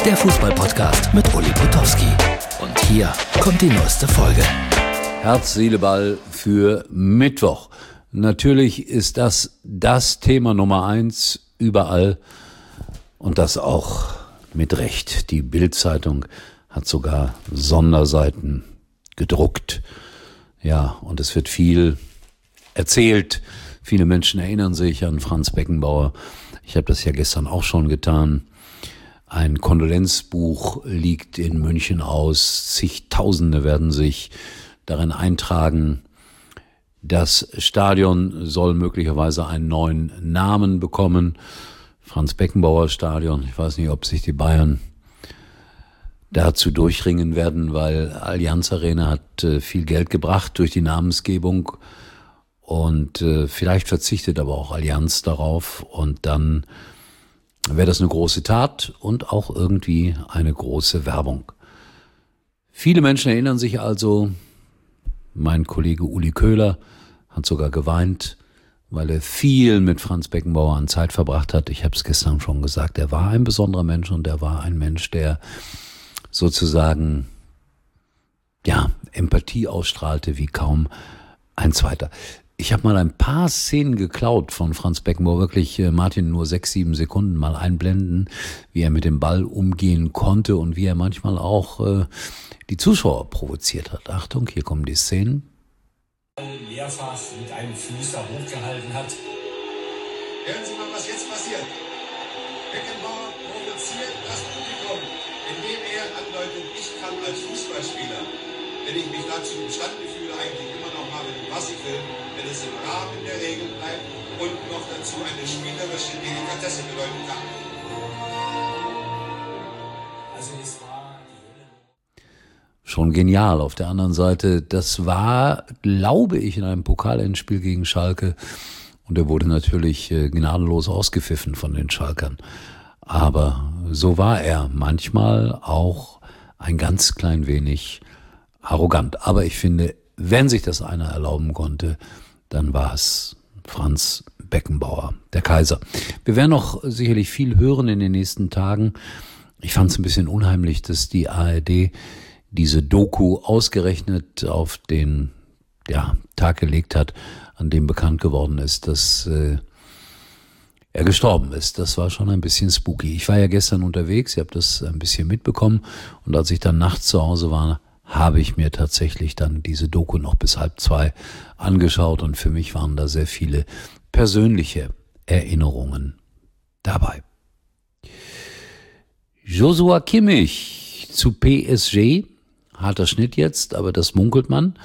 der Fußball-Podcast mit Uli Potowski. Und hier kommt die neueste Folge. Herz, Seele, Ball für Mittwoch. Natürlich ist das Thema Nummer 1 überall und das auch mit Recht. Die Bild-Zeitung hat sogar Sonderseiten gedruckt. Ja, und es wird viel erzählt. Viele Menschen erinnern sich an Franz Beckenbauer. Ich habe das ja gestern auch schon getan. Ein Kondolenzbuch liegt in München aus. Zigtausende werden sich darin eintragen. Das Stadion soll möglicherweise einen neuen Namen bekommen. Franz Beckenbauer Stadion. Ich weiß nicht, ob sich die Bayern dazu durchringen werden, weil Allianz Arena hat viel Geld gebracht durch die Namensgebung. Und vielleicht verzichtet aber auch Allianz darauf. Und dann wäre das eine große Tat und auch irgendwie eine große Werbung. Viele Menschen erinnern sich also, mein Kollege Uli Köhler hat sogar geweint, weil er viel mit Franz Beckenbauer an Zeit verbracht hat. Ich habe es gestern schon gesagt, er war ein besonderer Mensch und er war ein Mensch, der sozusagen Empathie ausstrahlte wie kaum ein zweiter. Ich habe mal ein paar Szenen geklaut von Franz Beckenbauer, wirklich, Martin, nur 6-7 Sekunden mal einblenden, wie er mit dem Ball umgehen konnte und wie er manchmal auch die Zuschauer provoziert hat. Achtung, hier kommen die Szenen. Mehrfach mit einem Fuß da hochgehalten hat. Hören Sie mal, was jetzt passiert. Beckenbauer provoziert das Publikum, indem er andeutet, ich kann als Fußballspieler, wenn ich mich dazu imstande fühle, eigentlich immer noch machen, was ich will, wenn es im Rahmen der Regeln bleibt und noch dazu eine spielerische Delikatesse bedeuten kann. Also es war schon genial. Auf der anderen Seite, das war, glaube ich, in einem Pokalendspiel gegen Schalke und er wurde natürlich gnadenlos ausgepfiffen von den Schalkern. Aber so war er manchmal auch ein ganz klein wenig arrogant. Aber ich finde, wenn sich das einer erlauben konnte, dann war es Franz Beckenbauer, der Kaiser. Wir werden noch sicherlich viel hören in den nächsten Tagen. Ich fand es ein bisschen unheimlich, dass die ARD diese Doku ausgerechnet auf den Tag gelegt hat, an dem bekannt geworden ist, dass er gestorben ist. Das war schon ein bisschen spooky. Ich war ja gestern unterwegs, ihr habt das ein bisschen mitbekommen und als ich dann nachts zu Hause war, habe ich mir tatsächlich dann diese Doku noch bis 1:30 angeschaut und für mich waren da sehr viele persönliche Erinnerungen dabei. Joshua Kimmich zu PSG, harter Schnitt jetzt, aber das munkelt man.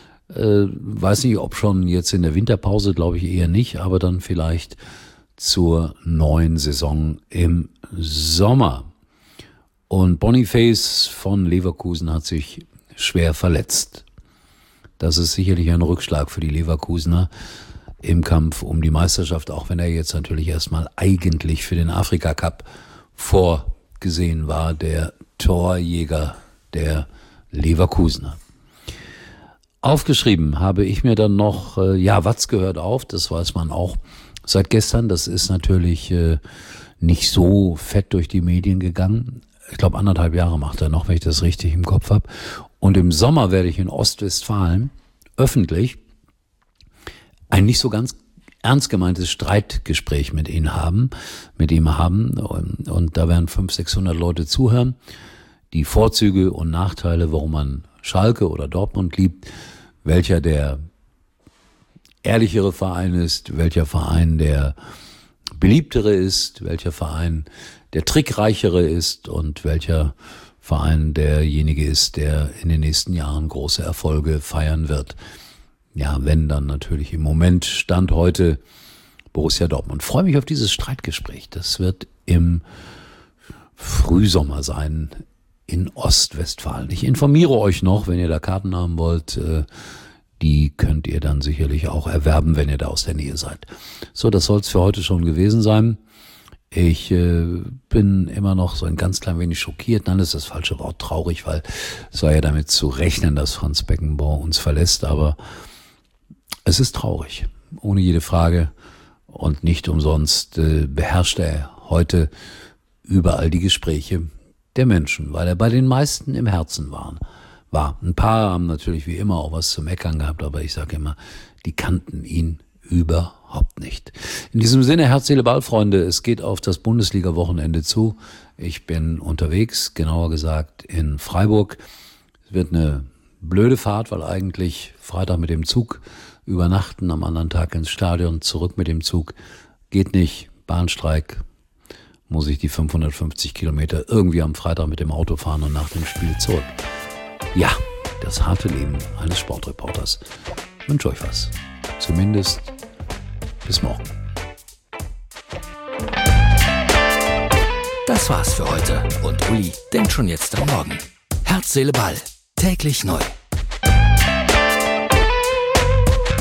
Weiß nicht, ob schon jetzt in der Winterpause, glaube ich eher nicht, aber dann vielleicht zur neuen Saison im Sommer. Und Boniface von Leverkusen hat sich schwer verletzt. Das ist sicherlich ein Rückschlag für die Leverkusener im Kampf um die Meisterschaft, auch wenn er jetzt natürlich erstmal eigentlich für den Afrika-Cup vorgesehen war, der Torjäger der Leverkusener. Aufgeschrieben habe ich mir dann noch, Watz gehört auf, das weiß man auch seit gestern. Das ist natürlich nicht so fett durch die Medien gegangen. Ich glaube, 1,5 Jahre macht er noch, wenn ich das richtig im Kopf habe. Und im Sommer werde ich in Ostwestfalen öffentlich ein nicht so ganz ernst gemeintes Streitgespräch mit ihm haben. Und da werden 500-600 Leute zuhören. Die Vorzüge und Nachteile, warum man Schalke oder Dortmund liebt, welcher der ehrlichere Verein ist, welcher Verein der beliebtere ist, welcher Verein der trickreichere ist und welcher Verein derjenige ist, der in den nächsten Jahren große Erfolge feiern wird. Ja, wenn dann natürlich im Moment Stand heute Borussia Dortmund. Ich freue mich auf dieses Streitgespräch. Das wird im Frühsommer sein in Ostwestfalen. Ich informiere euch noch, wenn ihr da Karten haben wollt. Die könnt ihr dann sicherlich auch erwerben, wenn ihr da aus der Nähe seid. So, das soll es für heute schon gewesen sein. Ich bin immer noch so ein ganz klein wenig schockiert. Nein, das ist das falsche Wort, traurig, weil es war ja damit zu rechnen, dass Franz Beckenbauer uns verlässt. Aber es ist traurig, ohne jede Frage. Und nicht umsonst beherrscht er heute überall die Gespräche der Menschen, weil er bei den meisten im Herzen war. Ein paar haben natürlich wie immer auch was zu meckern gehabt, aber ich sage immer, die kannten ihn überhaupt nicht. In diesem Sinne, Herz, Seele, Ball, Freunde, es geht auf das Bundesliga-Wochenende zu. Ich bin unterwegs, genauer gesagt in Freiburg. Es wird eine blöde Fahrt, weil eigentlich Freitag mit dem Zug übernachten, am anderen Tag ins Stadion, zurück mit dem Zug. Geht nicht, Bahnstreik, muss ich die 550 Kilometer irgendwie am Freitag mit dem Auto fahren und nach dem Spiel zurück. Ja, das harte Leben eines Sportreporters. Ich wünsche euch was. Zumindest bis morgen. Das war's für heute und Uli denkt schon jetzt am Morgen. Herz, Seele, Ball. Täglich neu.